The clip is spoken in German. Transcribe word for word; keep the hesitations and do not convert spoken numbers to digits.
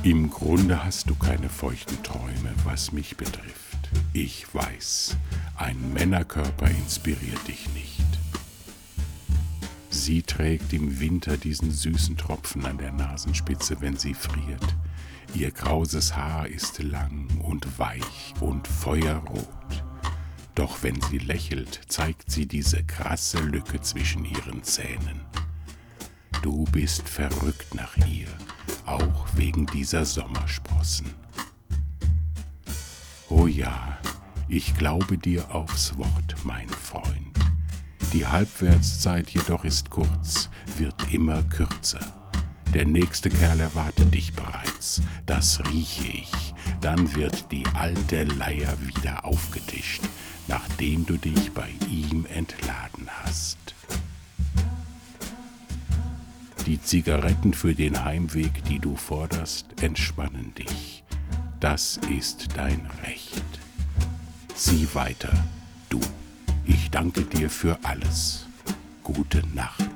Im Grunde hast du keine feuchten Träume, was mich betrifft. Ich weiß, ein Männerkörper inspiriert dich nicht. Sie trägt im Winter diesen süßen Tropfen an der Nasenspitze, wenn sie friert. Ihr krauses Haar ist lang und weich und feuerrot. Doch wenn sie lächelt, zeigt sie diese krasse Lücke zwischen ihren Zähnen. Du bist verrückt nach ihr, auch wegen dieser Sommersprossen. Oh ja, ich glaube dir aufs Wort, mein Freund. Die Halbwertszeit jedoch ist kurz, wird immer kürzer. Der nächste Kerl erwartet dich bereits, das rieche ich. Dann wird die alte Leier wieder aufgetischt, nachdem du dich bei ihm entladen hast. Die Zigaretten für den Heimweg, die du forderst, entspannen dich. Das ist dein Recht. Sieh weiter, du. Ich danke dir für alles. Gute Nacht.